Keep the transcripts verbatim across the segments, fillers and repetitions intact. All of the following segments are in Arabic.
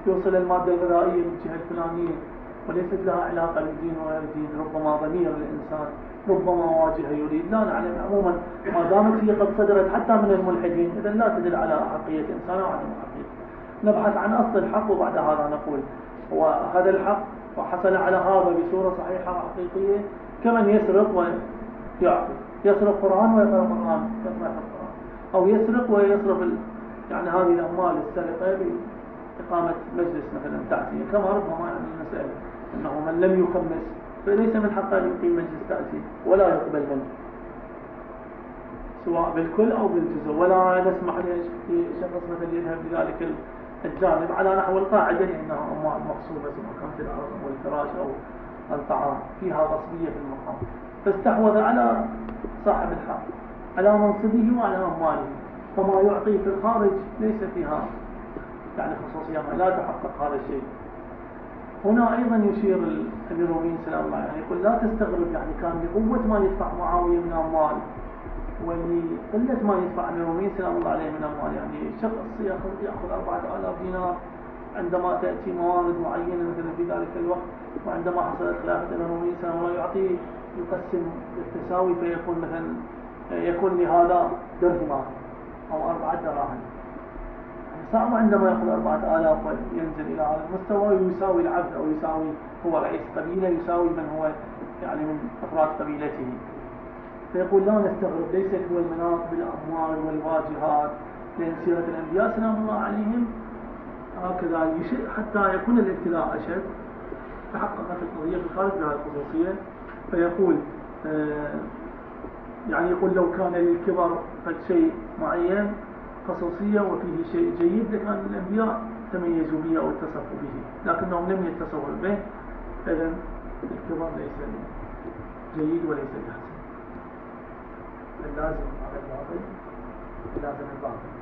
يوصل المادة الغذائية من الجهة الفلانية وليست لها علاقة بالدين وغير الدين، ربما ضمير الإنسان، ربما واجهة يريد، لا نعلم. عموما ما دامت هي قد صدرت حتى من الملحدين إذا لا تدل على حقية إنسان أو عدم حقيقة. نبحث عن أصل الحق وبعد هذا نقول وهذا الحق وحصل على هذا بصورة صحيحة وحقيقية، كمن يسرق ويعطي، يسرق قرآن ويقرأ قرآن، يقرأ القرآن، أو يسرق ويصرف ال... يعني هذه الأموال السرقة بإقامة مجلس مثلا تعزية، كما ربما يعني المسألة أنه من لم يخمس فليس من حقه أن يقيم مجلس تعزية ولا يقبل منه سواء بالكل أو بالجزء، ولا نسمح لشخص مثلا يذهب بذلك الجانب على نحو القاعدة لأنها أموال مغصوبة سواء كانت الأرض أو الفراش أو الطعام فيها غصبية في المقام، فاستحوذ على صاحب الحق على منصبه وعلى أمواله، فما يعطي في الخارج ليس فيها يعني خصوصية، ما لا تحقق هذا الشيء. هنا أيضا يشير الأمير المؤمنين سلام الله يعني يقول لا تستغرب، يعني كان بقوة ما يدفع معاوية من أموال ولقلة ما يدفع الأمير المؤمنين سلام الله عليه من أموال، يعني شخص يأخذ أربعة آلاف دينار عندما تأتي موارد معينة مثلا في ذلك الوقت، وعندما حصلت خلافة الأمير المؤمنين سلام الله يعطي يقسم بالتساوي فيكون مثلا يكون لهذا درهمان أو أربعة دراهم، صعب عندما يأخذ أربعة آلاف وينزل إلى هذا المستوى يساوي العبد أو يساوي هو رئيس قبيلة يساوي من هو يعني من أفراد قبيلته. فيقول لا نستغرب، ليست هو المناط بالأموال والواجهات، لأن سيرة الأنبياء سلام الله عليهم هكذا حتى يكون الابتلاء أشد تحققت القضية في الخارج بهذه الخصوصية. فيقول آه يعني يقول لو كان للكبر قد شيء معين خصوصية وفيه شيء جيد لكان الأنبياء تميزوا به أو اتصفوا به، لكنهم لم يتصفوا به، إذن الكبر ليس جيد وليس بحسن، اللازم على الباطل لازم الباطل.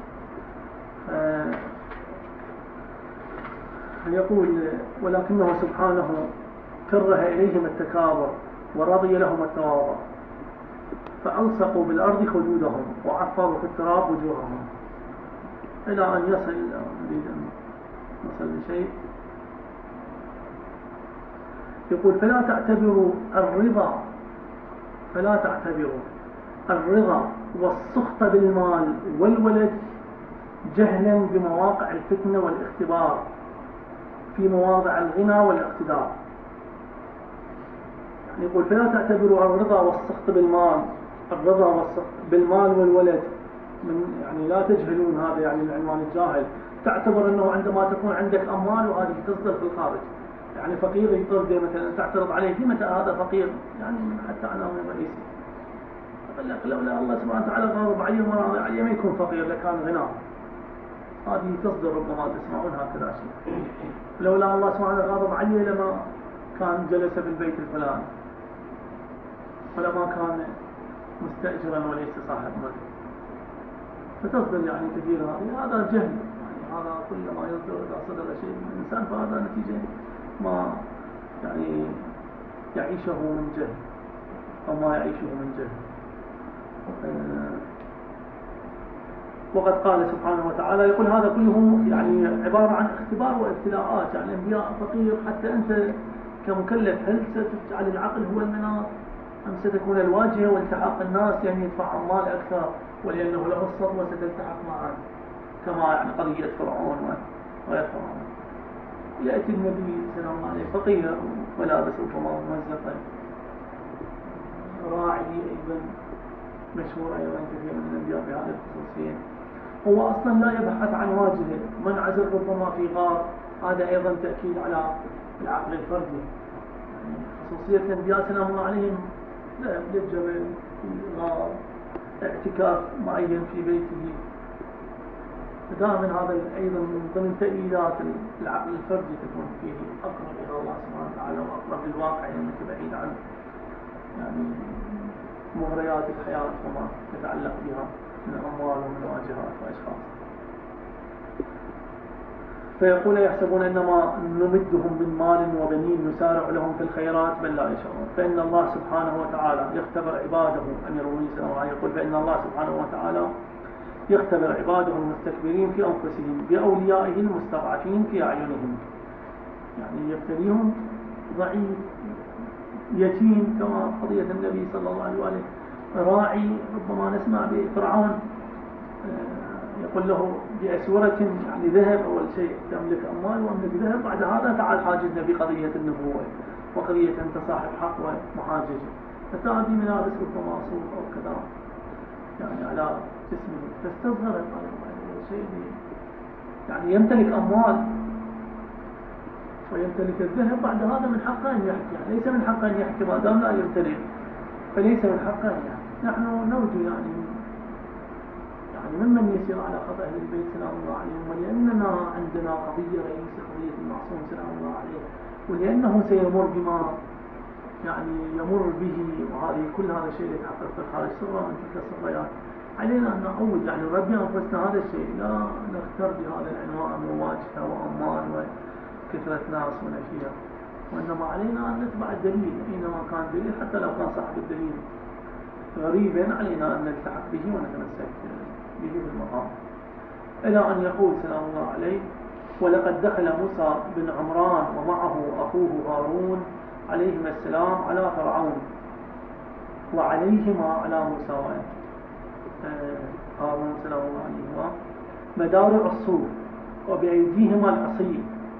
فيقول ولكنه سبحانه كره إليهم التكابر ورضي لهم التواضع، فألصقوا بالأرض خدودهم وعفروا في التراب وجوههم، إلى أن يصل نريد أن نصل لشيء. يقول فلا تعتبروا الرضا فلا تعتبروا الرضا والسخط بالمال والولد جهلا بمواقع الفتنة والاختبار في مواضع الغنى والاقتدار. يعني يقول فلا تعتبروا الرضا والسخط بالمال، الرضا والسخط بالمال والولد من يعني لا تجهلون هذا يعني العنوان الجاهل، تعتبر أنه عندما تكون عندك أموال وهذه تصدر في الخارج، يعني فقير يطرد مثلا تعترض عليه في متى هذا فقير يعني حتى عناوين الرئيسي، قال لك لولا الله سبحانه وتعالى غاضب عليه وراضي عليه ما يكون فقير لكان غنى، هذه تصدر ربما تسمعون هكذا شيء، لولا الله سبحانه وتعالى غاضب عليه لما كان جلس بالبيت الفلاني ولما كان مستأجرا وليس صاحب ملك، فتصدر يعني كثير هذه، هذا جهل يعني هذا كل ما يصدر إذا صدر شيء من الإنسان فهذا نتيجة ما يعني يعيشه من جهل أو ما يعيشه من جهل. وقد قال سبحانه وتعالى يقول هذا كله يعني عبارة عن اختبار وابتلاءات، يعني الأنبياء فقير حتى أنت كمكلف هل ستجعل العقل هو المناط أم ستكون الواجهة والتحق الناس يعني يدفع أموال أكثر ولأنه له الصدمة ستلتحق معه كما يعني قضية فرعون وغير فرعون. يأتي النبي سلام الله عليه فقير ولابس ربما ممزقا، راعي أيضا مشهور أيضا كثير من الأنبياء بهذه الخصوصية، هو أصلا لا يبحث عن واجهة، من عزل ربما في غار، هذا أيضا تأكيد على العقل الفردي، يعني خصوصية الأنبياء سلام الله عليهم لا للجبل في غار اعتكاف معين في بيته، فدائما هذا أيضا من ضمن تأييدات العقل الفردي تكون فيه أقرب إلى الله سبحانه وتعالى وأقرب للواقع لأنك بعيد عن يعني مغريات الحياة وما يتعلق بها من أموال ومن واجهات وأشخاص. فيقول يحسبون أنما نمدهم من مال وبنين نسارع لهم في الخيرات بل لا يشعرون، فإن الله سبحانه وتعالى يختبر عباده. أمير المؤمنين يقول فإن الله سبحانه وتعالى يختبر عباده المستكبرين في أنفسهم بأوليائه المستضعفين في أعينهم. يعني يبتليهم ضعيف يتيم، كما قضية النبي صلى الله عليه وآله، راعي ربما نسمع بفرعون يقول له بأسورة يعني ذهب، أول شيء تملك أموال وأملك ذهب، بعد هذا تعال حاجزنا بقضية النبوة وقضية أنت صاحب حق ومحاجج، فتأتي ملابس ربما صوف أو كذا يعني على جسمه، فاستصغرت على شيء يعني يمتلك أموال ويمتلك الذهب، بعد هذا من حقه أن يحكي، يعني ليس من حقه أن يحكي ما دام لا يمتلك، فليس من حقه أن يحكي. نحن نرجو يعني يعني ممن يسير على خطأ أهل البيت سلام الله عليهم، ولأننا عندنا قضية رئيسة قضية المعصوم سلام الله عليه، ولأنه سيمر بما يعني يمر به، وهذه كل هذا الشيء يتحقق في الخارج سرا من تلك السريات، علينا أن نعود يعني نربي أنفسنا هذا الشيء، لا نغتر بهذا العنوان من واجهة وأمان وكثرة ناس ونشيئة، وإنما علينا أن نتبع الدليل أينما كان دليل، حتى لو كان صاحب الدليل غريبا علينا أن نلتحق به ونتمسك به في المقام، إلى أن يقول سلام الله عليه: ولقد دخل موسى بن عمران ومعه أخوه هارون عليهما السلام على فرعون وعليهما على موسى هارون سلام الله عليهما مدارع الصوف وبأيديهما العصي،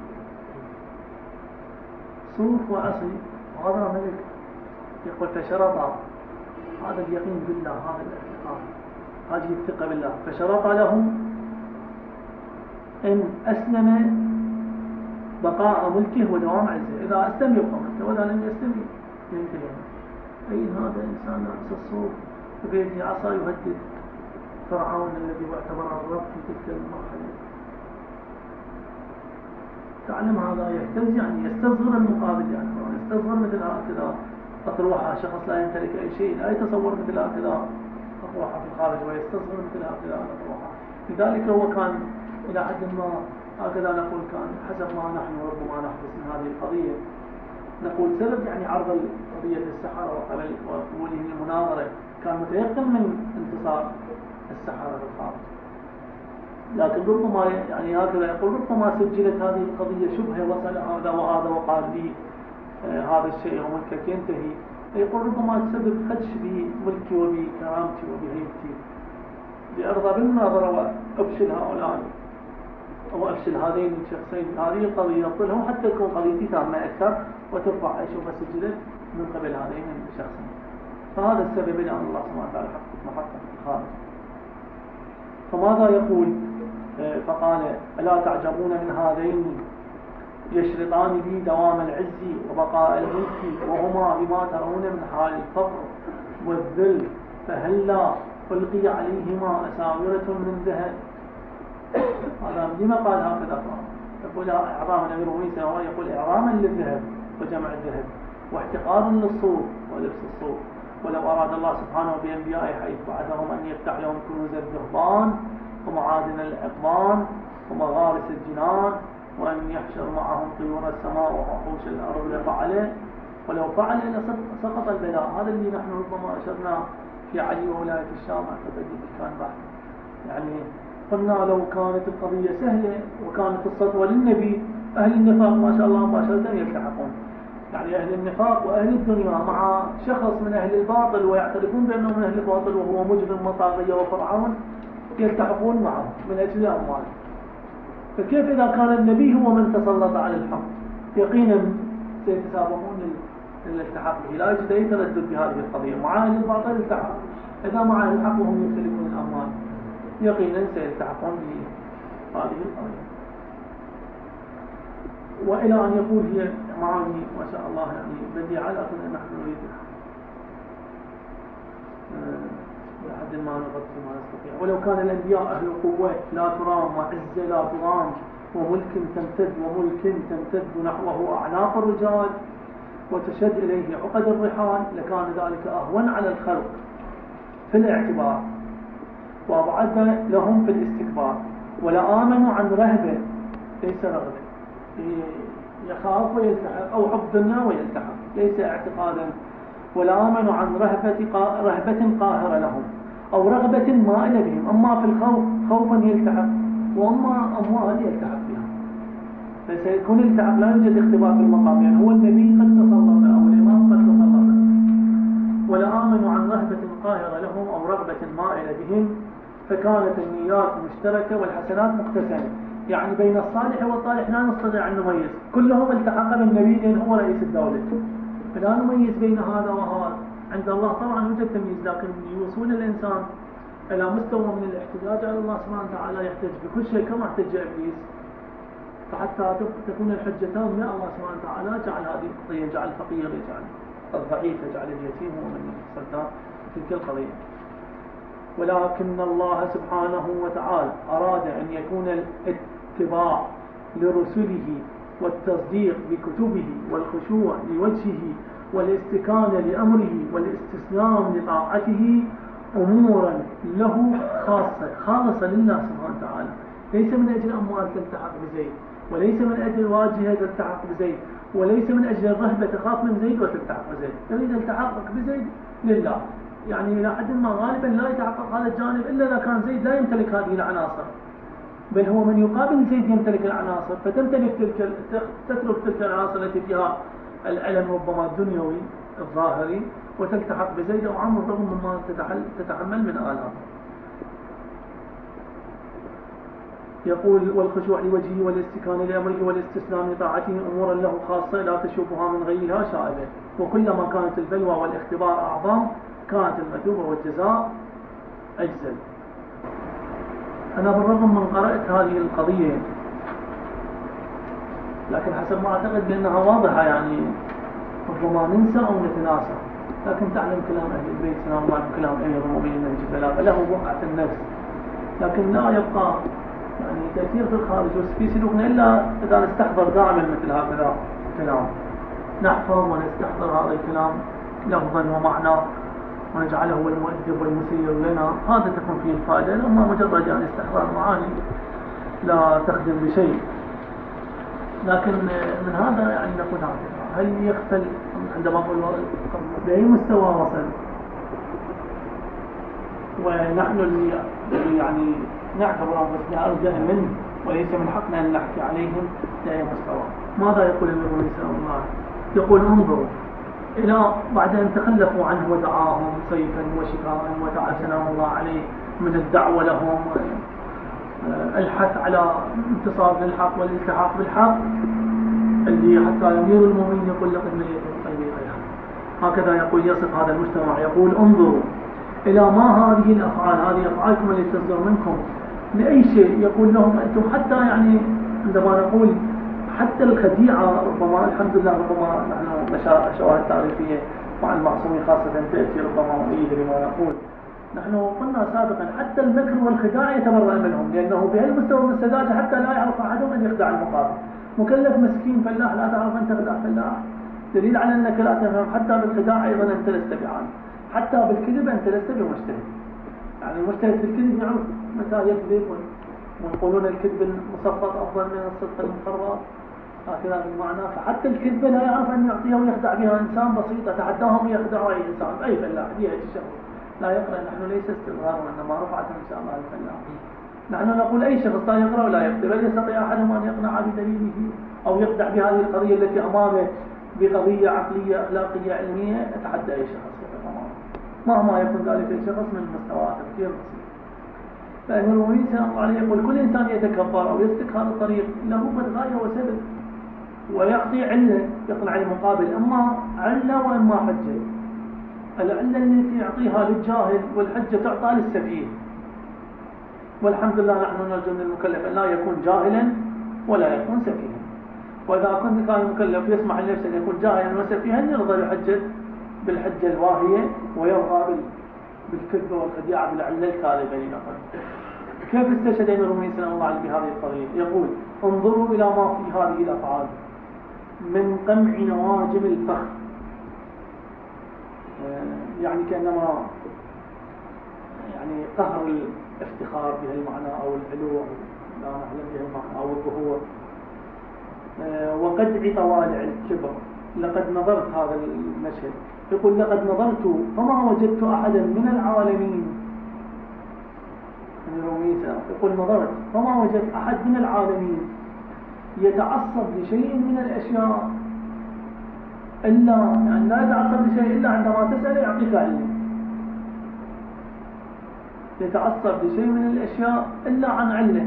صوف وعصي، وهذا ملك يقول فشرط، هذا اليقين بالله، هذا الاعتقاد، هذه الثقة بالله، فشرط له إن أسلم بقاء ملكه ودوام عزه، إذا أسلم يبقى ملكه وإذا لم يسلم ينتهي. أي هذا إنسان نفس الصوف بيده عصا يهدد فرعون الذي يعتبر الرب في تلك المرحلة. تعلم هذا يهتز، يعني يستصغر المقابل، يعني يستصغر مثل هكذا أطروحة، شخص لا يمتلك أي شيء لا يتصور مثل هكذا أطروحة في الخارج ويستصغر مثل هكذا أطروحة. لذلك هو كان إلى حد ما هكذا نقول كان حسب ما نحن ربما نحدث من هذه القضية، نقول سبب يعني عرض قضية السحرة وقبل وقبوله المناظرة كان متيقن من انتصار السحرة في الخارج، لكن ربما يعني هكذا يقول ربما سجلت هذه القضية شبهة، وصل هذا وهذا وقال لي آه هذا الشيء وملكك ينتهي، يقول ربما تسبب خدش بملكي وبكرامتي وبهيبتي لأرضى بالمناظرة وأفشل هؤلاء أو أفشل هذين الشخصين هذه القضية أبطلهم حتى تكون قضيتي تامة أكثر وترفع أشوفها سجلت من قبل هذين الشخصين. فهذا السبب إلى أن الله سبحانه وتعالى حقق محقق الخارج. فماذا يقول؟ فقال: ألا تعجبون من هذين يشرطان لي دوام العز وبقاء الملك وهما بما ترون من حال الفقر والذل، فهلا ألقي عليهما أساورة من ذهب. هذا لما قال هكذا؟ يقول إعظام الأمير موسى، وهو يقول إعظاما للذهب وجمع الذهب واحتقارا للصوف ولبس الصوف. ولو أراد الله سبحانه بأنبيائه حيث بعثهم أن يفتح لهم كنوز الذهبان ومعادن الأقبان ومغارس الجنان وأن يحشر معهم طيور السماء ووحوش الأرض لفعله، ولو فعل لسقط البلاء. هذا اللي نحن ربما أشرنا في علي وولاية الشام، أعتقد كان بعد يعني قلنا لو كانت القضية سهلة وكانت السطوة للنبي، أهل النفاق ما شاء الله مباشرة يلتحقون، يعني أهل النفاق وأهل الدنيا مع شخص من أهل الباطل ويعترفون بأنه من أهل الباطل وهو مجرم وطاغية وفرعون يلتحقون معه من أجل أموال. فكيف إذا كان النبي هو من تسلط على الحق؟ يقينا سيتسابقون للالتحاق به، لا يوجد أي تردد بهذه القضية. مع أهل الباطل التحق، إذا مع أهل الحق وهم يمتلكون الأموال يقينا سيلتحقون بهذه القضية. وإلى أن يقول هي معاني ما شاء الله يعني بديعة، لكن نحن نريد لحد ما نغطي ما نستطيع. ولو كان الأنبياء أهل قوة لا ترام وعزة لا ترام وملك تمتد وملك تمتد نحوه أعناق الرجال وتشد إليه عقد الرحال، لكان ذلك أهون على الخلق في الاعتبار وأبعد لهم في الاستكبار، ولا آمنوا عن رهبة ليس رغبة، يخاف ويلتحق أو حب دنيا ويلتحق ليس اعتقادا، ولا آمنوا عن رهبة رهبة قاهرة لهم أو رغبة مائلة بهم. أما في الخوف خوفا يلتحق، وأما أموال يلتحق بها. فسيكون التحق، لا يوجد اختبار في المقام، يعني هو النبي قد تسلط أو الإمام قد تسلط، ولا آمنوا عن رهبة قاهرة لهم أو رغبة مائلة بهم، فكانت النيات مشتركة والحسنات مقتسمة. يعني بين الصالح والطالح لا نستطيع أن نميز، كلهم التحق بالنبي لأن هو رئيس الدولة، فلا نميز بين هذا وهذا. عند الله طبعا يوجد تمييز، لكن يوصل الإنسان إلى مستوى من الاحتجاج على الله سبحانه وتعالى يحتج بكل شيء كما احتج إبليس، فحتى تكون الحجة تامة الله سبحانه وتعالى جعل هذه القضية، جعل الفقير، يجعل الضعيف، يجعل اليتيم هو من يتصدى في تلك القضية. ولكن الله سبحانه وتعالى أراد أن يكون الاتباع لرسله والتصديق بكتبه والخشوع لوجهه والاستكانة لأمره والاستسلام لطاعته أمورا له خاصة خالصة لله سبحانه وتعالى، ليس من أجل أموال تلتحق بزيد، وليس من أجل واجهة تلتحق بزيد، وليس من أجل الرهبة تخاف من زيد وتلتحق بزيد، تريد التحقق بزيد لله. يعني إلى حد ما غالبا لا يتحقق هذا الجانب إلا إذا كان زيد لا يمتلك هذه العناصر، بل هو من يقابل زيد يمتلك العناصر، فتمتلك تلك تترك تلك العناصر التي فيها الألم ربما الدنيوي الظاهري وتلتحق بزيد أو عمرو رغم مما تتحمل من آلام. يقول والخشوع لوجهه والاستكانة لأمره والاستسلام لطاعته أمورا له خاصة لا تشوفها من غيرها شائبة، وكلما كانت البلوى والاختبار أعظم كانت المثوبة والجزاء أجزل. أنا بالرغم من قرأت هذه القضية، لكن حسب ما أعتقد بأنها واضحة، يعني ربما ننسى أو نتناسى، لكن تعلم كلام أهل البيت سلام الله عليهم كلام أمير المؤمنين الجبلاء له وقعة النفس، لكن لا يبقى يعني تأثير في الخارج في سلوكنا إلا إذا نستحضر دائما مثل هكذا كلام، نحفظ ونستحضر هذا الكلام لفظا ومعنى ونجعله هو المؤدب والمسير لنا، هذا تكون فيه الفائدة. أما مجرد يعني استحضار معاني لا تخدم بشيء. لكن من هذا يعني نقول هذا هل يختل عندما أقول بأي مستوى وصل، ونحن اللي يعني نعتبر أنفسنا أرجع منه وليس من حقنا أن نحكي عليهم بأي مستوى. ماذا يقول النبي صلى الله عليه وسلم؟ يقول انظروا إلى بعد أن تخلفوا عنه ودعاهم سيفا وشفاء ودعا سلام الله عليه من الدعوة لهم الحث على انتصار للحق والالتحاق بالحق، اللي حتى أمير المؤمنين يقول لقد مليت قلبي غيرها، هكذا يقول يصف هذا المجتمع، يقول انظروا إلى ما هذه الأفعال، هذه أفعالكم التي تصدر منكم لأي شيء، يقول لهم أنتم حتى يعني عندما نقول حتى الخديعة ربما الحمد لله ربما نحن شواهد تاريخية مع المعصومين خاصة تأتي ربما مؤيدة لما نقول. نحن قلنا سابقا حتى المكر والخداع يتبرأ منهم، لأنه بهالمستوى من السذاجة حتى لا يعرف أحدهم أن يخدع المقابل. مكلف مسكين فلاح لا تعرف أن تخدع فلاح، دليل على أنك لا تفهم. حتى بالخداع أيضا أنت لست بعالم، حتى بالكذب أنت لست بمجتهد. يعني المجتهد في الكذب يعرف متى يكذب، ويقولون الكذب المصفط أفضل من الصدق المفرط، هكذا بالمعنى. فحتى الكذب لا يعرف أن يعطيه ويخدع بها إنسان بسيط، يتحداهم يخدع أي إنسان أي فلاح بها الشخص لا يقرأ. نحن ليس استظهار وإنما رفعة إن شاء الله الفلاح. نحن نقول أي شخص لا يقرأ ولا يكتب، لا يستطيع أحدهم أن يقنع بدليله أو يخدع بهذه القضية التي أمامه بقضية عقلية أخلاقية علمية. أتحدى أي شخص أمامه مهما يكون ذلك الشخص من مستوى تفكير بسيط. فأمير المؤمنين صلى الله عليه يقول كل إنسان يتكبر أو يسلك هذا الطريق له قد غاية وسبب، ويعطي علة يقنع المقابل، أما علة وإما حجة. العلة التي يعطيها للجاهل والحجة تعطى للسفيه، والحمد لله نحن نرجو من المكلف أن لا يكون جاهلا ولا يكون سفيها. وإذا كنت كان المكلف يسمح لنفسه أن يكون جاهلا وسفيها يرضى يحجج بالحجة الواهية ويرضى بالكذب والخديعة بالعلة الكاذبة لنقل. كيف استشهد أمير المؤمنين صلى الله عليه وسلم بهذه القضية؟ يقول انظروا إلى ما في هذه الأفعال من قمع نواجم الفخر، يعني كأنما يعني قهر الافتخار بها المعنى أو العلو لا نعلم بها المعنى أو الظهور، وقدع طوالع الكبر. لقد نظرت هذا المشهد، يقول لقد نظرت فما وجدت أحدا من العالمين أمير المؤمنين يقول نظرت فما وجدت أحد من العالمين يتعصب لشيء من الأشياء إلا يعني لا يتعصب لشيء إلا عندما تسأل يعطيك علة، يتعصب لشيء من الأشياء إلا عن علة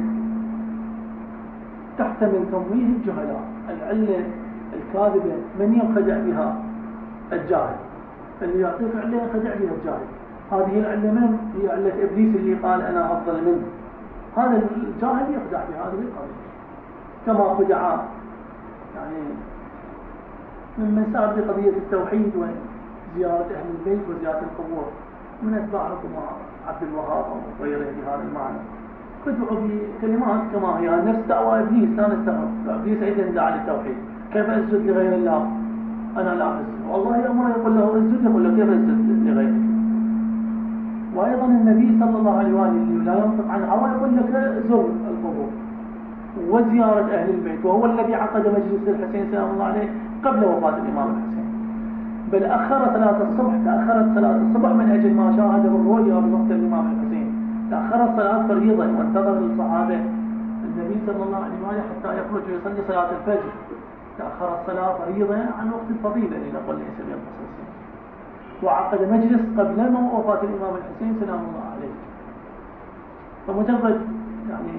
تحتمل تمويه الجهلاء. العلة الكاذبة من ينخدع بها؟ الجاهل، اللي يعطيك علة ينخدع بها الجاهل. هذه العلة من؟ هي علة إبليس اللي قال أنا أفضل منه، هذا الجاهل يخدع بهذه القضية كما خدع يعني من سار بقضية التوحيد وزيارة أهل البيت وزيارة القبور من أتباعكم عبد الوهاب وغيره بهذا المعنى، خدعوا بكلمات كما هي نفس دعوة إبليس. لا نستغرب، إبليس أيضا دعا للتوحيد، كيف أسجد لغير الله؟ أنا لا أسجد، والله يأمر يقول له اسجد، يقول له كيف أسجد لغيره؟ وأيضا النبي صلى الله عليه وآله لا ينطق عن هوى يقول لك زر القبور وزيارة أهل البيت، وهو الذي عقد مجلس الحسين سلام الله عليه قبل وفاة الإمام الحسين، بل أخر صلاة الصبح، تأخرت صلاة الصبح من أجل ما شاهد بالرؤيا بوقت الإمام الحسين، تأخرت صلاة فريضة وانتظر الصحابة النبي صلى الله عليه وآله حتى يخرج ويصلي صلاة الفجر، تأخرت صلاة فريضة عن وقت الفضيلة لنقل ليس بالخصوصية، وعقد مجلس قبل ما وفاة الإمام الحسين سلام الله عليه. فمجرد يعني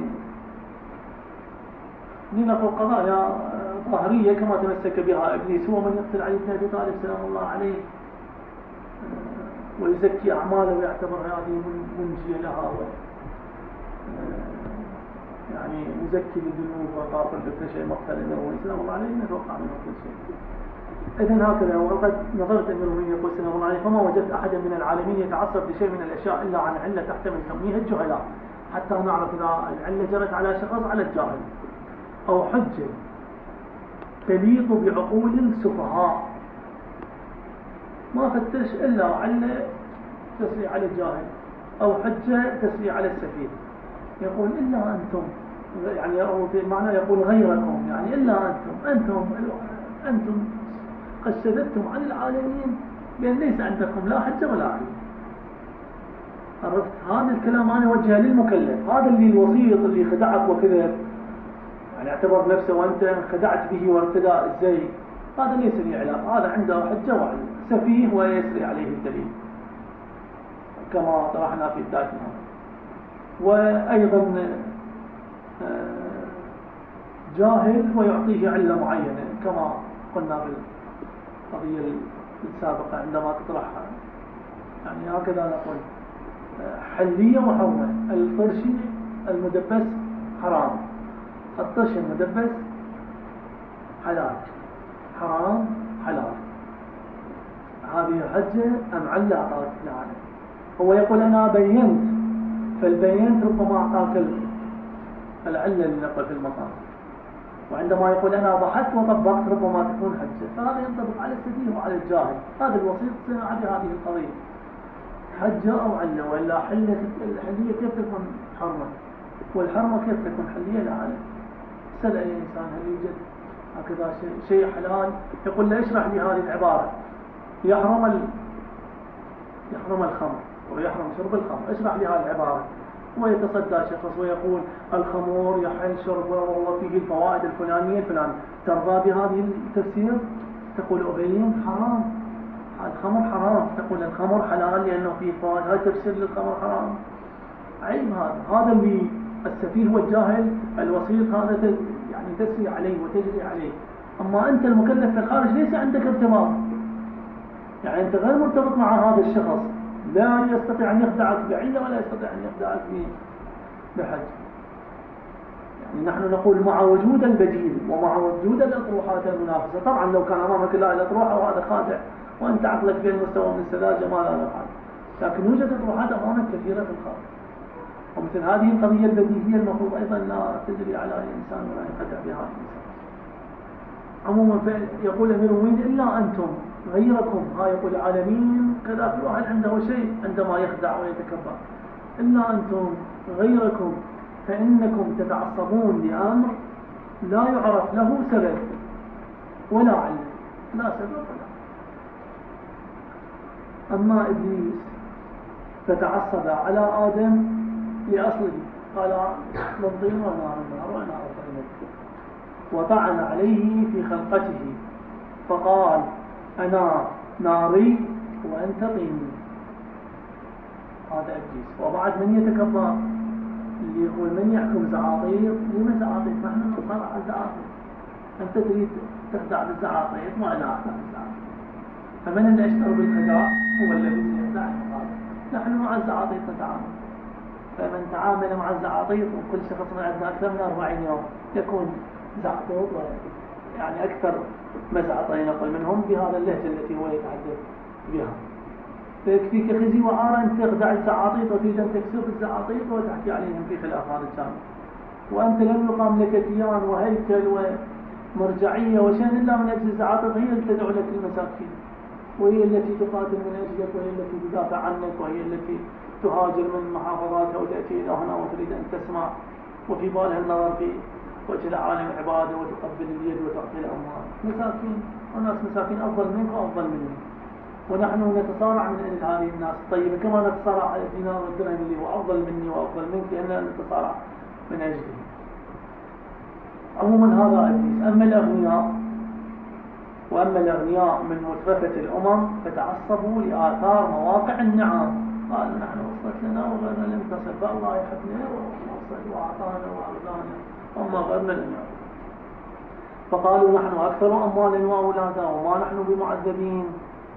نقل قضايا ظاهرية كما تمسك بها إبليس، هو من يقتل علي بن أبي طالب سلام الله عليه ويزكي أعماله ويعتبر هذه منجية لها و يعني مزكي للذنوب وغافر لكل شيء مقتل النبوي سلام الله عليه نتوقع منه كل شيء. إذن هكذا. وقد نظرت أمير المؤمنين يقول سلام الله عليه فما وجدت أحدا من العالمين يتعصب لشيء من الأشياء إلا عن علة تحتمل تمويه الجهلاء، حتى نعرف إذا العلة جرت على شخص على الجاهل، أو حجة تليق بعقول السفهاء ما فتش إلا علة تسري على الجاهل، أو حجة تسري على السفيه. يقول إلا أنتم، يعني معنى يقول غيركم، يعني إلا أنتم أنتم أنتم قد شددتم عن العالمين بأن ليس عندكم لا حجة ولا علم. عرفت؟ هذا الكلام أنا وجهه للمكلف، هذا اللي الوسيط اللي خدعك وكذب يعني اعتبر نفسه وأنت خدعت به وارتداء الزي، هذا ليس لي علاقة، هذا عنده حجة وعلم، سفيه ويسري عليه الدليل كما طرحنا في بدايتنا. وأيضا جاهل ويعطيه علة معينة كما قلنا بالقضية السابقة عندما تطرحها، يعني هكذا نقول حلية وحرمة. الطرشي المدبس حرام، الطرش المدبس حلال، حرام حلال. هذه حجة أم علة أعطاك العالم؟ هو يقول أنا بينت، فالبينت ربما أعطاك العلة اللي نقل في المقام، وعندما يقول أنا ضحكت وطبقت ربما تكون حجة. فهذا ينطبق على السفيه وعلى الجاهل، هذا الوسيط صنع بهذه القضية حجة أو علة. وإلا حلة الحلية كيف تكون حرمة، والحرمة كيف تكون حلية؟ لا أعلم. سأل أي إنسان هل يوجد هكذا شيء, شيء حلال؟ يقول له اشرح لي هذه العبارة، يحرم ال... يحرم الخمر ويحرم شرب الخمر، اشرح لي هذه العبارة. ويتصدى شخص ويقول الخمور يحل شربه وهو فيه الفوائد الفلانية الفلانية، ترضى بهذه التفسير؟ تقول أبين حرام، الخمر حرام، تقول الخمر حلال لأنه فيه فوائد، هذا تفسير للخمر حرام؟ عيب. هذا هذا اللي السفيه والجاهل الوسيط هذا يعني تسري عليه وتجري عليه. أما أنت المكلف في الخارج ليس عندك ارتباط، يعني أنت غير مرتبط مع هذا الشخص، لا يستطيع أن يخدعك بعلة ولا يستطيع أن يخدعك بحج. يعني نحن نقول مع وجود البديل ومع وجود الأطروحات المنافسة. طبعا لو كان أمامك لا الأطروحة وهذا خادع وأنت عقلك في المستوى من السذاجة ما لا نفعل، لكن يوجد أطروحات أمامك كثيرة في الخارج، ومثل هذه القضية البديهية المفروض أيضا لا تجري على أي إنسان ولا ينخدع بها الإنسان. عموما يقول أمير المؤمنين إلا أنتم غيركم، ها يقول العالمين كذا، في واحد عنده شيء عندما يخدع ويتكبر. إلا أنتم غيركم فإنكم تتعصبون لأمر لا يعرف له سبب ولا علم، لا سبب ولا. أما إبليس فتعصب على آدم لأصله، قال من طين ونار النار ونار طين، وطعن عليه في خلقته فقال أنا ناري وأنت طيني. هذا إبليس. وبعد من يتكبر اللي يقول من يحكم زعاطيط؟ لما زعاطيط؟ نحن نصارع على الزعاطيط، أنت تريد تخدع بالزعاطيط، ما أنا أخدع بالزعاطيط. فمن اللي اشتر بالخداع هو الذي سيخدع المقابل. نحن مع الزعاطيط نتعامل، فمن تعامل مع الزعاطيط، وكل شخص عندنا أكثر من أربعين يوم يكون زعاطيط، يعني أكثر مزعطين نقل منهم بهذا اللهجة التي هو يتحدث بها. فيكفيك خزي وعارا أن تخدع الزعاطيط وتريد أن تكسب الزعاطيط وتحكي عليهم في خلاف هذا الجانب، وأنت لم يقام لك كيان وهيكل ومرجعية وشان إلا من أجل الزعاطيط. هي التي تدعو لك المساكين، وهي التي تقاتل من أجلك، وهي التي تدافع عنك، وهي التي تهاجر من محافظاتها وتأتي إلى هنا وتريد أن تسمع، وفي بالها النظر في وجه العالم عبادة وتقبل اليد وتعطي الأموال. مساكين، وناس مساكين أفضل منك وأفضل مني، ونحن نتصارع من أجل هذه الناس الطيبة كما نتصارع على الدينار والدرهم اللي هو أفضل مني وأفضل منك، لأننا نتصارع من أجله. عموما هذا إبليس. أما الأغنياء وأما الأغنياء من مترفة الأمم فتعصبوا لآثار مواقع النعم، قالوا نحن وصلت لنا وغيرنا لم تصل، فالله يحبنا ووصل وأعطانا وأغنانا، أما غيرنا لم يعطي. فقالوا نحن أكثر أموالا وأولادا وما نحن بمعذبين.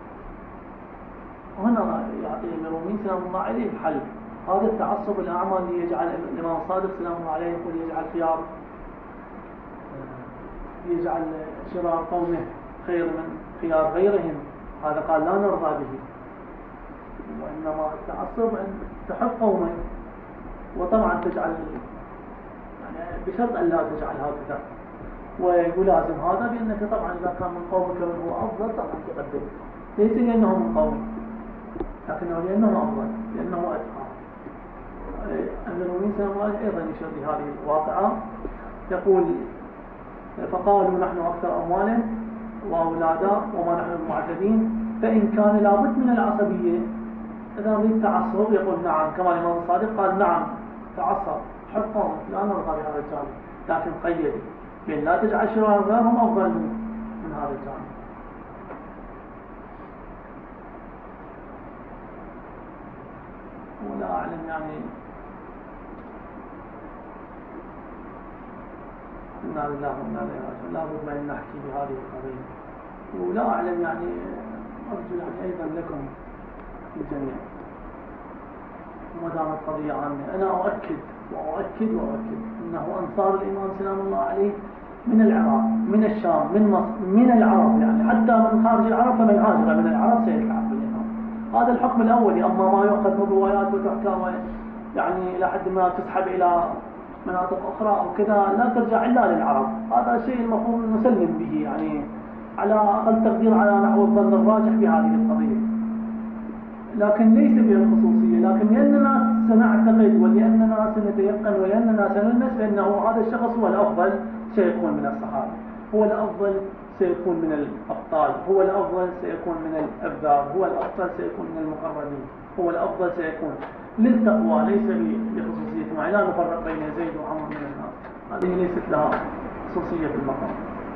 هنا يعطي الرومي سلام الله عليه الحل. هذا التعصب الأعمى اللي يجعل الإمام الصادق سلام الله عليه يقول يجعل خيار يجعل شرار قومه خير من خيار غيرهم، هذا قال لا نرضى به. وإنما التعصب أن تحب قومك، وطبعا تجعل يعني بشرط أن لا تجعل هكذا، ويلازم هذا بأنك طبعا إذا كان من قومك من هو أفضل طبعا تقدم، ليس لأنه من قومك لكنه لأنه أفضل، لأنه أتقى. الرومي سلام الله عليه أيضا يشير بهذه الواقعة، يقول فقالوا نحن أكثر أموالا وأولادا وما نحن بمعذبين. فإن كان لابد من العصبية، إذا نريد تعصب يقول نعم، كما الإمام الصادق قال نعم تعصب حب قومك لا نرضى بهذا الجانب، لكن قيد بأن لا تجعل شرار غيرهم أفضل من, من هذا الجانب. ولا أعلم يعني إنا لله وإنا إليه راجعون، لا بد من نحكي بهذه القضية. ولا أعلم يعني أرجو يعني أيضا لكم الجميع، وما دامت قضية عامة، أنا أؤكد وأؤكد وأؤكد أنه أنصار الإمام سلام الله عليه من العراق، من الشام، من مصر، من العرب، يعني حتى من خارج العرب فمن هاجر من العرب سيلحق بالإمام. هذا الحكم الأولي. أما ما يؤخذ من روايات وتحكى يعني إلى حد ما تسحب إلى مناطق أخرى أو كذا لا ترجع إلا للعرب، هذا شيء المفروض نسلم به، يعني على أقل تقدير على نحو الظن الراجح بهذه القضية، لكن ليس بها الخصوصية، لكن لأننا سنعتقد ولأننا سنتيقن ولأننا سنلمس بأنه هذا الشخص هو الأفضل سيكون من الصحابة، هو الأفضل سيكون من الأبطال، هو الأفضل سيكون من الأبذار، هو الأفضل سيكون من المقربين، هو الأفضل سيكون للتقوى ليس لخصوصية معينة. لا نفرق بين زيد وعمر من الناس، هذه ليست لها خصوصية في المقام.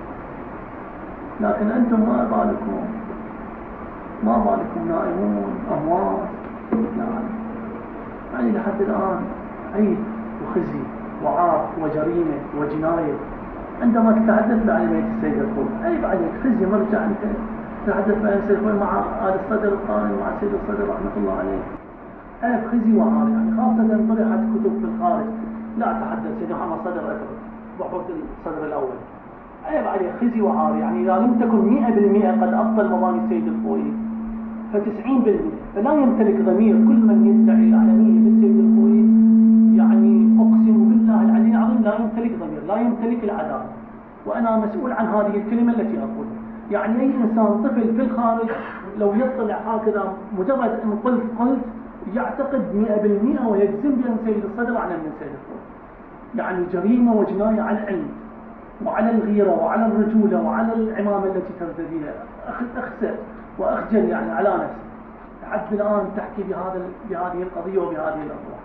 لكن أنتم ما بالكم ما بالكم نائمون أموات، يعني يعني لحد الآن عيب وخزي وعار وجريمة وجناية. عندما تتحدث عن بيت السيد الخوي عيب عليك، خزي مرجع أنت تتحدث عن السيد الخوي مع آل الصدر القائم مع السيد الصدر رحمة الله عليه، عيب خزي وعار، يعني خاصة طرحت كتب في الخارج لا تحدث سيد محمد صدر أكبر بحوث الصدر الأول، عيب عليه خزي وعار. يعني إذا لم تكن مئة بالمئة قد أبطل مباني السيد الخوي فتسعين بالمئة، فلا يمتلك ضمير كل من يدعي العالمية للسيد الخوي، يعني أقسم بالله العلي العظيم لا يمتلك ضمير، لا يمتلك العدالة، وأنا مسؤول عن هذه الكلمة التي أقولها. يعني أي إنسان طفل في الخارج لو يطلع هكذا مجرد أن قلت قلت يعتقد مئة بالمئة ويجزم بأن سيد الصدر أعلم من سيد الخوي. يعني جريمة وجناية على العلم وعلى الغيرة وعلى الرجولة وعلى العمامة التي ترتديها، أخسر وأخجل يعني على نفسي لحد الآن تحكي بهذا بهذه القضية وبهذه الأطروحة.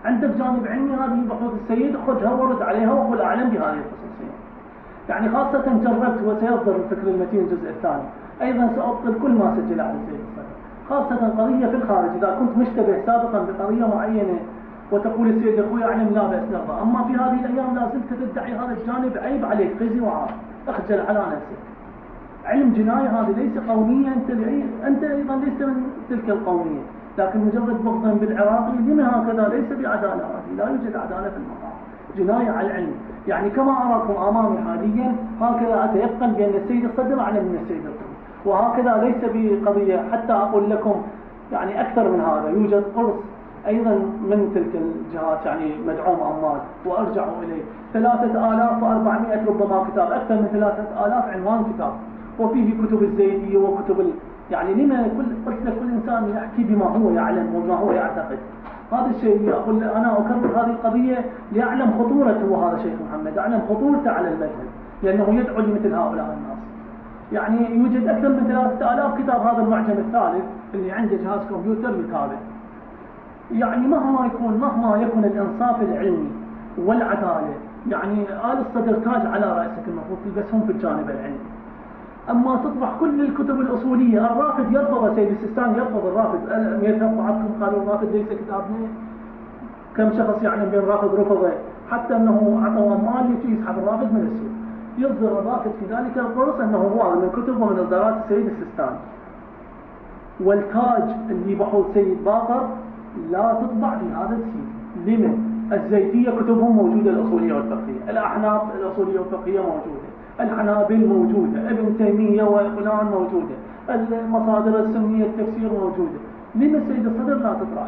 عندك جانب علمي، هذه بحوث السيد خذها ورد عليها وقل أعلم بهذه الخصوصية. يعني خاصة جربت وسيصدر الفكر المتين الجزء الثاني، أيضا سأبطل كل ما سجل على السيد الصدر، خاصة قضية في الخارج. إذا كنت مشتبه سابقا بقضية معينة وتقول السيد أخوي أعلم، لا بأس نرضى. أما في هذه الأيام لا زلت تدعي هذا الجانب، عيب عليك، خزي وعار، اخجل على نفسك. علم جناية هذه ليس قومية، أنت أنت أيضا ليس من تلك القومية، لكن مجرد بغضا بالعراقي لما هكذا؟ ليس بعدالة هذه، لا يوجد عدالة في المقام، جناية على العلم. يعني كما أراكم أمامي حاليا هكذا أتيقن بأن السيد الصدر أعلم من السيد القضي، وهكذا ليس بقضية. حتى أقول لكم يعني أكثر من هذا، يوجد قرص أيضا من تلك الجهات يعني مدعوم أموال، وأرجع إليه ثلاثة آلاف وأربعمائة ربما كتاب، أكثر من ثلاثة آلاف عنوان كتاب، وفيه كتب الزيدية وكتب ال... يعني لما كل قلت لك كل إنسان يحكي بما هو يعلم وما هو يعتقد. هذا الشيء أقول أنا أكرر هذه القضية لأعلم خطورته، هذا شيخ محمد أعلم خطورته على المذهب، لأنه يدعو لمثل هؤلاء الناس. يعني يوجد أكثر من ثلاثة آلاف كتاب، هذا المعجم الثالث اللي عنده جهاز كمبيوتر يتابع. يعني مهما يكون مهما يكون الإنصاف العلمي والعدالة، يعني آل الصدر تاج على رأسك المفروض تلبسهم في الجانب العلمي. أما تطرح كل الكتب الأصولية، الرافض يرفض، سيد السيستاني يرفض الرافض، يذهب بعضكم قالوا الرافض ليس كتابنا، كم شخص يعلم بين الرافض رفضه، حتى أنه عطوا أموال يجي يسحب الرافض من السوق. يصدر الرافض في ذلك القرص أنه هو من كتب ومن إصدارات السيد السيستاني. والتاج اللي بحوث سيد باقر لا تطبع في هذا السيد. لمن؟ الزيدية كتبهم موجودة الأصولية والفقهية، الأحناف الأصولية والفقهية موجودة، الحنابل موجودة، ابن تيمية وفلان موجودة، المصادر السنية التفسير موجودة. لما السيد الصدر لا تطرح؟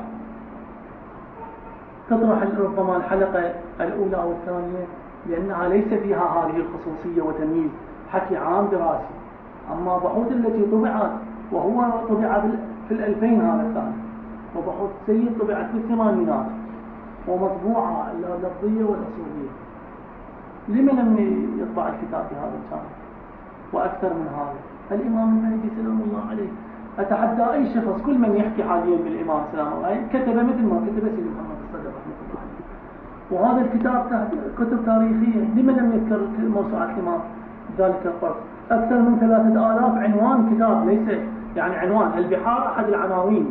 تطرح ربما الحلقة الأولى أو الثانية لأنها ليس فيها هذه الخصوصية وتمييز، حكي عام دراسي. أما بحوث التي طبعت، وهو طبع في الألفين هذا الثاني، وبحوث سيد طبعت في الثمانينات ومطبوعة اللفظية والأصولية، لمن لم يطبع الكتاب بهذا الجانب؟ وأكثر من هذا الإمام المهدي سلام الله عليه، أتحدى أي شخص كل من يحكي حاليا بالإمام سلام الله عليه كتب مثل ما كتب سيد محمد الصدر رحمه الله عليه. وهذا الكتاب كتب تاريخية، لمن لم يذكر موسوعة الإمام ذلك القرص؟ أكثر من ثلاثة آلاف عنوان كتاب، ليس يعني عنوان البحار أحد العناوين.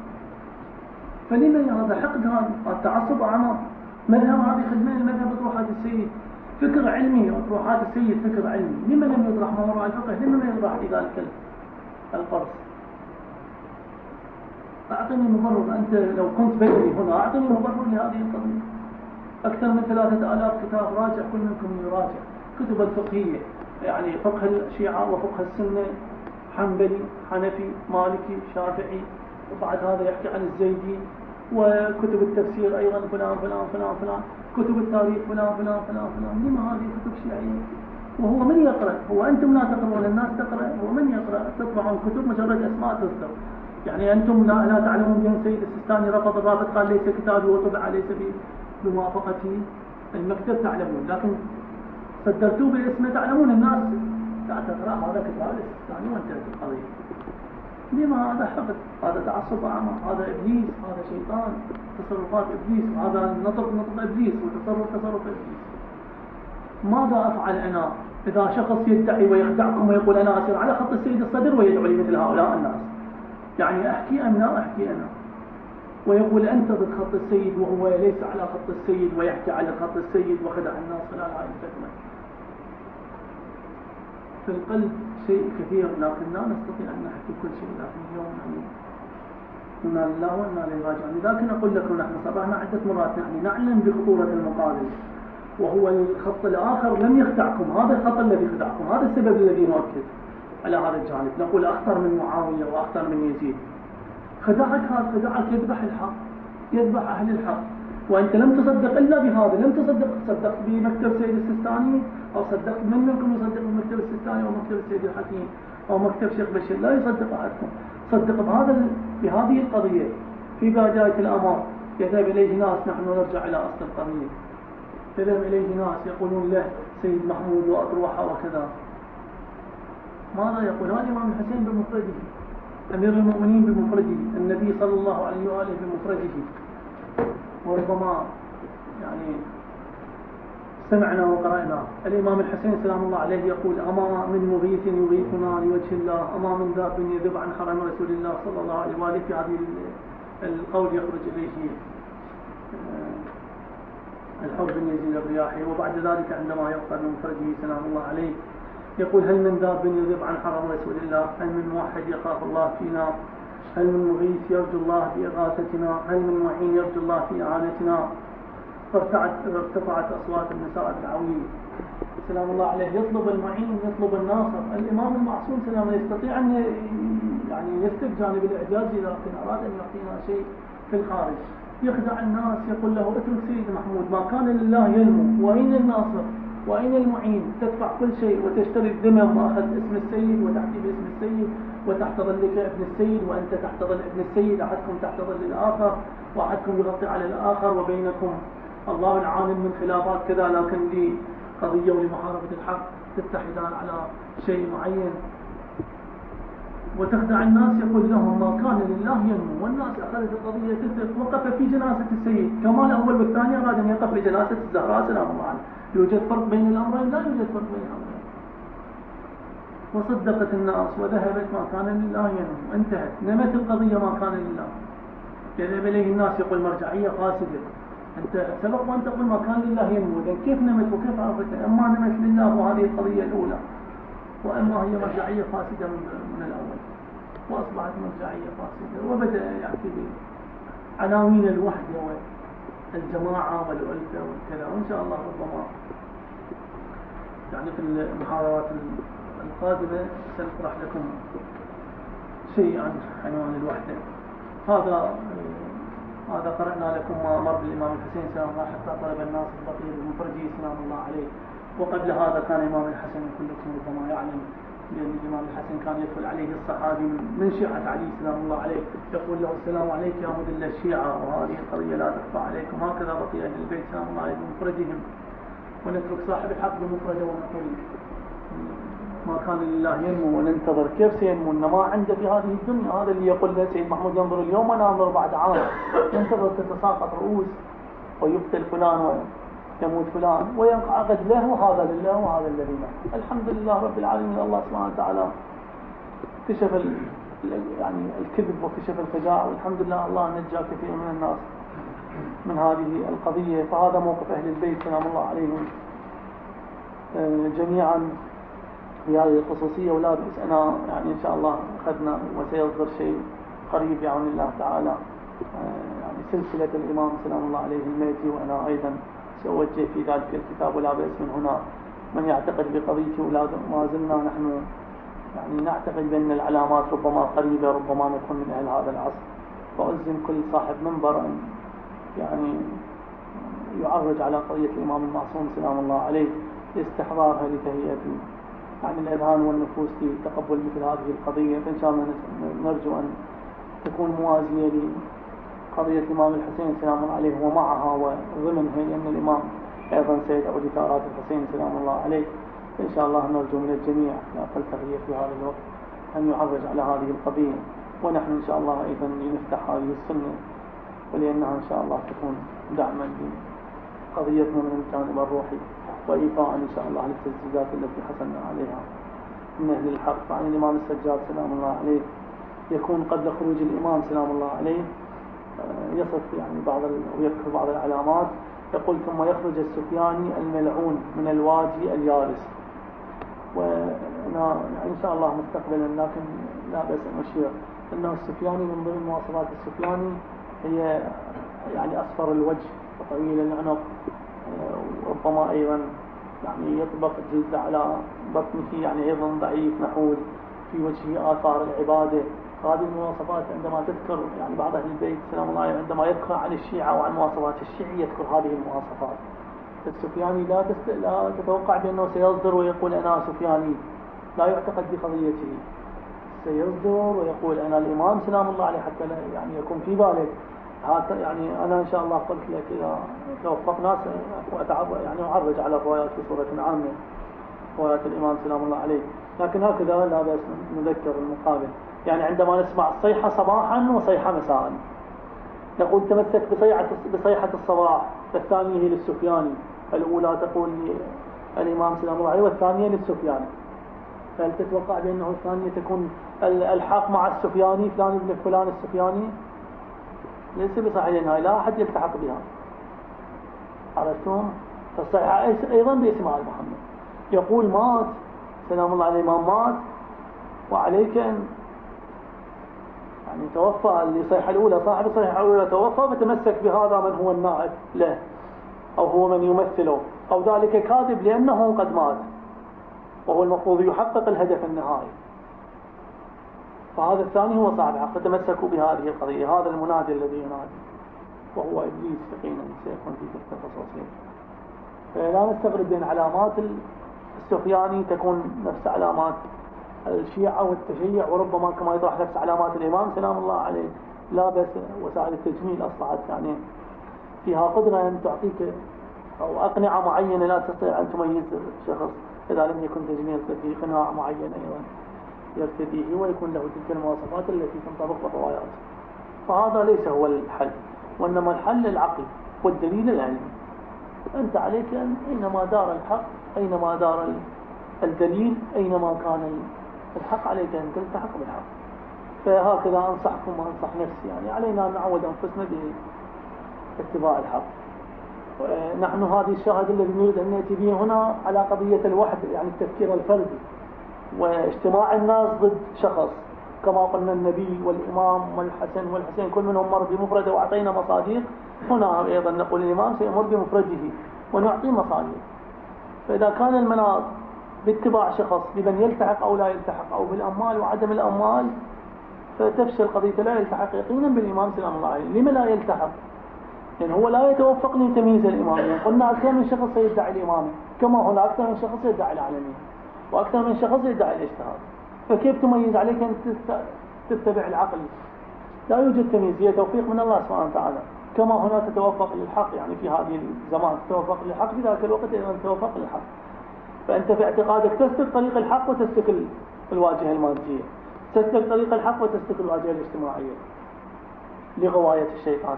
فلمن هذا حقد؟ هذا التعصب أعمى. مذهب هذه خدمة المذهب أطروحات السيد، فكر علمي أطروحات السيد فكر علمي. لمن لم يطرح ما وراء الفقه؟ لمن لم يطرح في ذلك القرص؟ أعطني مبرر، أنت لو كنت بدري هنا أعطني مبرر لهذه القضية. أكثر من ثلاثة آلاف كتاب، راجع كل منكم يراجع كتب الفقهية، يعني فقه الشيعة وفقه السنة، حنبلي حنفي مالكي شافعي، وبعد هذا يحكي عن الزيدي، وكتب التفسير أيضا فلان فلان فلان فلان، كتب التاريخ فلان فلان فلان فلان. لما هذه كتب شيعية؟ وهو من يقرأ؟ هو أنتم لا تقرؤون، الناس تقرأ، هو من يقرأ؟ تطبعون كتب مجرد أسماء تصدر. يعني أنتم لا, لا تعلمون بأن سيد السيستاني رفض الرافض، قال ليس كتابي وطبع ليس بموافقتي المكتب، تعلمون، لكن صدرتوه باسمه تعلمون، الناس لا تقرأ هذا كتاب السيستاني وانتهت القضية. لما هذا حقد؟ هذا تعصب أعمى، هذا إبليس، هذا شيطان، تصرفات إبليس، هذا نطق نطق إبليس وتصرف تصرف إبليس. ماذا أفعل أنا إذا شخص يدعي ويخدعكم ويقول أنا أسير على خط السيد الصدر ويدعو لي مثل هؤلاء الناس؟ يعني أحكي أم لا أحكي أنا؟ ويقول أنت ضد خط السيد وهو ليس على خط السيد ويحكي على خط السيد وخدع الناس خلال هذه الفترة. في القلب شيء كثير، لكن لا نستطيع أن نحكي كل شيء، لكن اليوم يعني إنا لله وإنا إليه راجعون. لكن أقول لكم نحن صرحنا عدة مرات، يعني نعلم بخطورة المقابل، وهو الخط الآخر لم يخدعكم، هذا الخط الذي خدعكم، هذا السبب الذي نؤكد على هذا الجانب. نقول أخطر من معاوية وأخطر من يزيد. خدعك هذا، خدعك يذبح الحق، يذبح أهل الحق، وأنت لم تصدق إلا بهذا، لم تصدق صدقت بمكتب سيد السيستاني، أو صدقت من منكم يصدق بمكتب السيستاني أو مكتب السيد الحكيم أو مكتب شيخ بشير، لا يصدق أحدكم. صدق بهذا بهذه القضية في بداية الأمر. يذهب إليه ناس، نحن نرجع إلى أصل القضية، يذهب إليه ناس يقولون له سيد محمود وأطروحة وكذا. ماذا يقول؟ هذا الإمام الحسين بمفرده، أمير المؤمنين بمفرده، النبي صلى الله عليه وآله بمفرده. وربما يعني سمعنا وقرأنا الإمام الحسين سلام الله عليه يقول: أما من مغيث يغيثنا لوجه الله، أما من ذاب يذب عن حرم رسول الله صلى الله عليه وآله. في هذه القول يخرج إليه الحر بن يزيد الرياحي. وبعد ذلك عندما يبقى من فرجه سلام الله عليه يقول: هل من ذاب يذب عن حرم رسول الله؟ هل من موحد يخاف الله فينا؟ هل من مغيث يرجو الله بإغاثتنا؟ هل من معين يرجو الله في إعانتنا؟ فارتفعت أصوات النساء بالعويل سلام الله عليه يطلب المعين، يطلب الناصر. الإمام المعصوم سلام الله يستطيع أن يعني يستك جانب الإعجاز، لكن أراد أن يعطينا شيء في الخارج. يخدع الناس، يقول له: اترك سيد محمود، ما كان لله ينمو، وأين الناصر؟ وأين المعين؟ تدفع كل شيء وتشتري الذمم، وأخذ اسم السيد وتحكي باسم السيد وتحت ظلك ابن السيد، وأنت تحت ظل ابن السيد، أحدكم تحت ظل الآخر وأحدكم يغطي على الآخر، وبينكم الله العالم من خلافات كذا، لكن لي قضية ولمحاربة الحق تتحدان على شيء معين. وتخدع الناس، يقول لهم: ما كان لله ينمو. والناس أخذت القضية تثق. وقف في جنازة السيد، كما الأول والثاني أراد أن يقف لجنازة الزهراء سلام الله عليه. يوجد فرق بين الأمرين؟ لا يوجد فرق بين الأمرين. وصدقت الناس وذهبت. ما كان لله ينمو، انتهت، نمت القضية. ما كان لله يذهب إليه الناس، يقول: مرجعية فاسدة. أنت سبق وأن تقول ما كان لله ينمو، إذن كيف نمت وكيف عرفت؟ أما نمت لله وهذه القضية الأولى، وأما هي مرجعية فاسدة من الأول، وأصبحت مرجعية فاسدة. وبدأ يأتي بعناوين الوحدة والجماعة والألفة والكذا. وإن شاء الله ربما يعني في المحاضرات القادمة سنطرح لكم شيء عن عنوان الوحدة. هذا هذا قرأنا لكم ما أمر بالإمام الحسين سلام الله حتى طلب الناس البقير المفرجي سلام الله عليه. وقبل هذا كان الإمام الحسن كلكم ربما يعلم، لأن الإمام الحسن كان يدخل عليه الصحابي من شيعة علي سلام الله عليه، يقول له: السلام عليك يا مدل الشيعة، وهذه القضية لا تخفى عليكم. هكذا بقي أهل البيت سلام الله عليه بمفرجهم، ونترك صاحب الحق بمفرده ونقول ما كان لله ينمو وننتظر. كيف سينمو؟ ما عنده في هذه الدنيا. هذا اللي يقول له سيد محمود: ينظر اليوم وانا انظر بعد عام. ينتظر تتساقط رؤوس ويقتل فلان ويموت فلان وينقعد له، وهذا لله وهذا الذي له. الحمد لله رب العالمين، الله سبحانه وتعالى كشف يعني الكذب وكشف الخداع، والحمد لله الله نجى كثير من الناس من هذه القضية. فهذا موقف أهل البيت سلام الله عليهم جميعا في هذه الخصوصية. ولا بأس، أنا يعني إن شاء الله أخذنا وسيصدر شيء قريب بعون الله تعالى، يعني سلسلة الإمام سلام الله عليه الميتي، وأنا أيضا سأوجه في ذلك الكتاب. ولا بأس من هنا من يعتقد بقضية أولاد ما زلنا نحن يعني نعتقد بأن العلامات ربما قريبة، ربما نكون من أهل هذا العصر. فألزم كل صاحب منبر أن يعني يعرج على قضية الإمام المعصوم سلام الله عليه لاستحضارها لتهيئة يعني الأذهان والنفوس لتقبل مثل هذه القضية. فإن شاء الله نرجو أن تكون موازية لقضية الإمام الحسين سلام الله عليه ومعها وضمنها، لأن الإمام أيضا سيد أولي ثارات الحسين سلام الله عليه. إن شاء الله نرجو من الجميع لا أقل تغيير في هذا الوقت أن يعرج على هذه القضية، ونحن إن شاء الله أيضا لنفتح هذه السنة، ولأنها إن شاء الله تكون دعما لقضيتنا من الجانب الروحي، وإيفاء إن شاء الله للتسجيلات التي حصلنا عليها من أهل الحق. عن الإمام السجاد سلام الله عليه يكون قبل خروج الإمام سلام الله عليه يصف يعني بعض ويذكر بعض العلامات، يقول: ثم يخرج السفياني الملعون من الوادي اليارس. وأنا يعني إن شاء الله مستقبلا، لكن لا بأس أن أشير أنه السفياني من ضمن مواصفات السفياني هي يعني أصفر الوجه وطويل العنق، وربما أيضا يعني يطبق جلد على بطنه، يعني أيضا ضعيف نحول، في وجهه آثار العبادة. هذه المواصفات عندما تذكر يعني بعض أهل البيت سلام الله عليه عندما يذكر عن الشيعة وعن مواصفات الشيعة يذكر هذه المواصفات. السفياني لا, تست... لا تتوقع بأنه سيصدر ويقول أنا سفياني، لا يعتقد بقضيته، سيصدر ويقول أنا الإمام سلام الله عليه، حتى لا يعني يكون في بالك. يعني أنا إن شاء الله قلت لك إذا توفقنا وأتعرض يعني أعرج على الروايات بصورة عامة، روايات الإمام سلام الله عليه، لكن هكذا لا بأس نذكر المقابل. يعني عندما نسمع الصيحة صباحا وصيحة مساء، نقول تمسك بصيحة بصيحة الصباح، الثانية هي للسفياني، الأولى تقول الإمام سلام الله عليه والثانية للسفياني. هل تتوقع بأنه الثانية تكون الحاق مع السفياني فلان ابن فلان السفياني؟ ليس بصحيح هاي، لا أحد يلتحق بها. عرفتم؟ فالصحيحة أيضا باسم آل محمد. يقول مات سلام الله عليه، الإمام مات وعليك أن يعني توفى الصيحة الأولى، صاحب الصيحة الأولى توفى، فتمسك بهذا من هو النائب له أو هو من يمثله، أو ذلك كاذب لأنه قد مات وهو المفروض يحقق الهدف النهائي. فهذا الثاني هو صاحب حق، فتمسكوا بهذه القضية. هذا المنادي الذي ينادي وهو إبليس يقينا سيكون في تلك الخصوصية. فلا نستغرب بين علامات السفياني تكون نفس علامات الشيعة والتشيع، وربما كما يطرح نفس علامات الإمام سلام الله عليه. لا بس وسائل التجميل أصبحت يعني فيها قدرة أن تعطيك أو أقنعة معينة لا تستطيع أن تميز شخص إذا لم يكن تجميل فيه قناع معين أيضا يرتديه ويكون له تلك المواصفات التي تنطبق بالروايات. فهذا ليس هو الحل، وإنما الحل العقل والدليل العلمي. أنت عليك أن أينما دار الحق، أينما دار الدليل، أينما كان الحق عليك أن تلتحق بالحق. فهكذا أنصحكم وأنصح نفسي، يعني علينا أن نعود أنفسنا باتباع الحق. نحن هذه الشاهد الذي نريد أن نأتي به هنا على قضية الوحدة، يعني التفكير الفردي واجتماع الناس ضد شخص، كما قلنا النبي والإمام والحسن والحسين كل منهم مر بمفرده وأعطينا مصادر. هنا أيضا نقول الإمام سيمر بمفرده ونعطي مصادر. فإذا كان المناط باتباع شخص بمن يلتحق أو لا يلتحق أو بالأموال وعدم الأموال، فتفشل قضية لا يلتحق يقينا بالإمام سلام الله عليه. لما لا يلتحق؟ لأن يعني هو لا يتوفق لتمييز الإمامية. يعني قلنا أكثر من شخص يدعي الإمامة، كما هنا أكثر من شخص يدعي العالمية وأكثر من شخص يدعي الاجتهاد. فكيف تميز؟ عليك أن تتبع العقل. لا يوجد تمييز، هي توفيق من الله سبحانه وتعالى. كما هنا تتوفق للحق، يعني في هذه الزمان تتوفق للحق، في ذاك الوقت أيضا تتوفق للحق. فأنت في اعتقادك تسلك طريق الحق وتسلك الواجهة المادية، تسلك طريق الحق وتسلك الواجهة الاجتماعية لغواية الشيطان.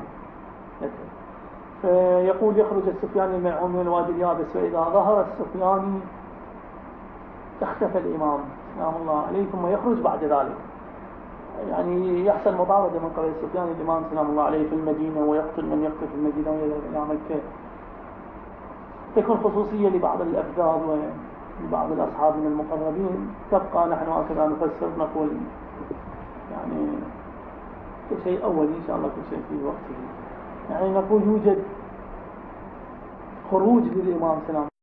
فيقول يخرج السفياني الملعون من الوادي اليابس، فإذا ظهر السفياني اختفى الإمام سلام الله عليه، ثم يخرج بعد ذلك. يعني يحصل مطاردة من قبل السفياني الإمام سلام الله عليه في المدينة، ويقتل من يقتل في المدينة ويذهب إلى مكة. تكون خصوصية لبعض الأفذاذ ولبعض الأصحاب من المقربين. تبقى نحن هكذا نفسر، نقول يعني كل شيء أولي إن شاء الله، كل شيء في وقته. يعني نقول يوجد خروج للإمام سلام